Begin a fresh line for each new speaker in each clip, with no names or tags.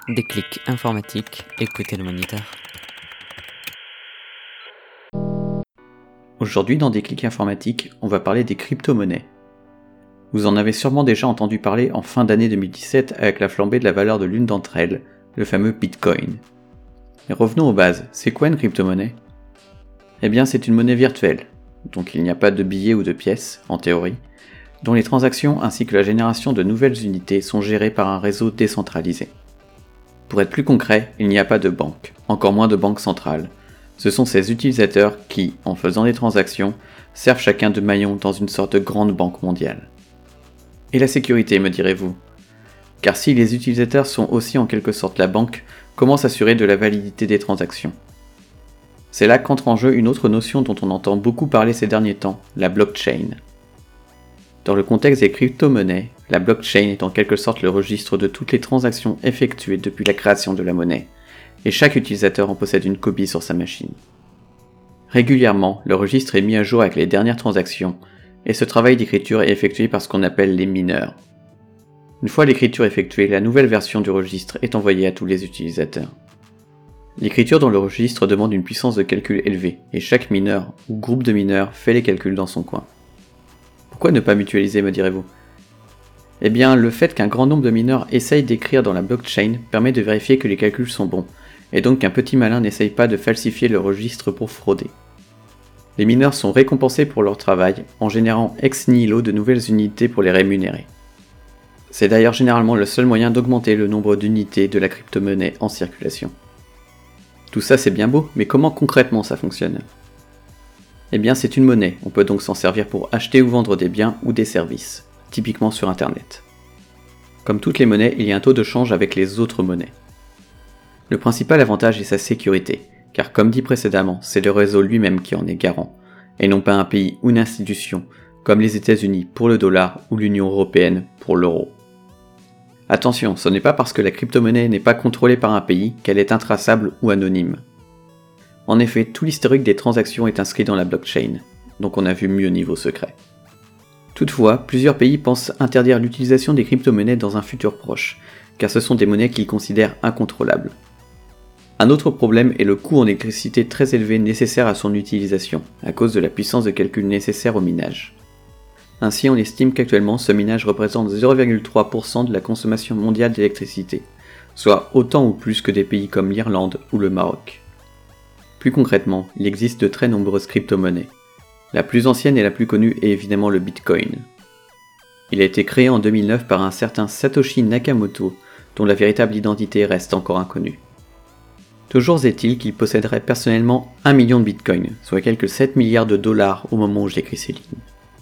Déclic informatique, écoutez le moniteur.
Aujourd'hui dans Déclic informatique, on va parler des crypto-monnaies. Vous en avez sûrement déjà entendu parler en fin d'année 2017 avec la flambée de la valeur de l'une d'entre elles, le fameux Bitcoin. Mais revenons aux bases, c'est quoi une crypto-monnaie ? Eh bien c'est une monnaie virtuelle, donc il n'y a pas de billets ou de pièces, en théorie, dont les transactions ainsi que la génération de nouvelles unités sont gérées par un réseau décentralisé. Pour être plus concret, il n'y a pas de banque, encore moins de banque centrale. Ce sont ces utilisateurs qui, en faisant des transactions, servent chacun de maillon dans une sorte de grande banque mondiale. Et la sécurité, me direz-vous ? Car si les utilisateurs sont aussi en quelque sorte la banque, comment s'assurer de la validité des transactions ? C'est là qu'entre en jeu une autre notion dont on entend beaucoup parler ces derniers temps, la blockchain. Dans le contexte des crypto-monnaies, la blockchain est en quelque sorte le registre de toutes les transactions effectuées depuis la création de la monnaie, et chaque utilisateur en possède une copie sur sa machine. Régulièrement, le registre est mis à jour avec les dernières transactions, et ce travail d'écriture est effectué par ce qu'on appelle les mineurs. Une fois l'écriture effectuée, la nouvelle version du registre est envoyée à tous les utilisateurs. L'écriture dans le registre demande une puissance de calcul élevée, et chaque mineur ou groupe de mineurs fait les calculs dans son coin. Pourquoi ne pas mutualiser, me direz-vous ? Eh bien, le fait qu'un grand nombre de mineurs essayent d'écrire dans la blockchain permet de vérifier que les calculs sont bons, et donc qu'un petit malin n'essaye pas de falsifier le registre pour frauder. Les mineurs sont récompensés pour leur travail en générant ex nihilo de nouvelles unités pour les rémunérer. C'est d'ailleurs généralement le seul moyen d'augmenter le nombre d'unités de la crypto-monnaie en circulation. Tout ça c'est bien beau, mais comment concrètement ça fonctionne ? Eh bien c'est une monnaie, on peut donc s'en servir pour acheter ou vendre des biens ou des services, typiquement sur internet. Comme toutes les monnaies, il y a un taux de change avec les autres monnaies. Le principal avantage est sa sécurité, car comme dit précédemment, c'est le réseau lui-même qui en est garant, et non pas un pays ou une institution, comme les États-Unis pour le dollar ou l'Union européenne pour l'euro. Attention, ce n'est pas parce que la crypto-monnaie n'est pas contrôlée par un pays qu'elle est intraçable ou anonyme. En effet, tout l'historique des transactions est inscrit dans la blockchain, donc on a vu mieux niveau secret. Toutefois, plusieurs pays pensent interdire l'utilisation des crypto-monnaies dans un futur proche, car ce sont des monnaies qu'ils considèrent incontrôlables. Un autre problème est le coût en électricité très élevé nécessaire à son utilisation, à cause de la puissance de calcul nécessaire au minage. Ainsi, on estime qu'actuellement ce minage représente 0,3% de la consommation mondiale d'électricité, soit autant ou plus que des pays comme l'Irlande ou le Maroc. Plus concrètement, il existe de très nombreuses crypto-monnaies. La plus ancienne et la plus connue est évidemment le Bitcoin. Il a été créé en 2009 par un certain Satoshi Nakamoto, dont la véritable identité reste encore inconnue. Toujours est-il qu'il posséderait personnellement 1 million de Bitcoin, soit quelques 7 milliards de dollars au moment où j'écris ces lignes.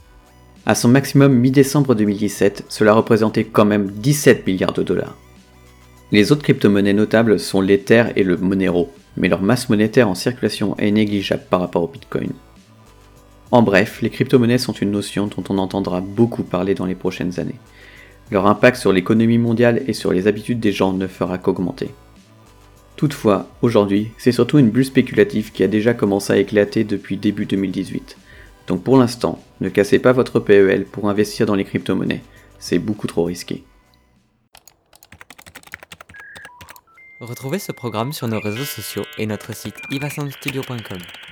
À son maximum mi-décembre 2017, cela représentait quand même 17 milliards de dollars. Les autres crypto-monnaies notables sont l'Ether et le Monero, mais leur masse monétaire en circulation est négligeable par rapport au Bitcoin. En bref, les crypto-monnaies sont une notion dont on entendra beaucoup parler dans les prochaines années. Leur impact sur l'économie mondiale et sur les habitudes des gens ne fera qu'augmenter. Toutefois, aujourd'hui, c'est surtout une bulle spéculative qui a déjà commencé à éclater depuis début 2018. Donc pour l'instant, ne cassez pas votre PEL pour investir dans les crypto-monnaies, c'est beaucoup trop risqué.
Retrouvez ce programme sur nos réseaux sociaux et notre site ivasoundstudio.com.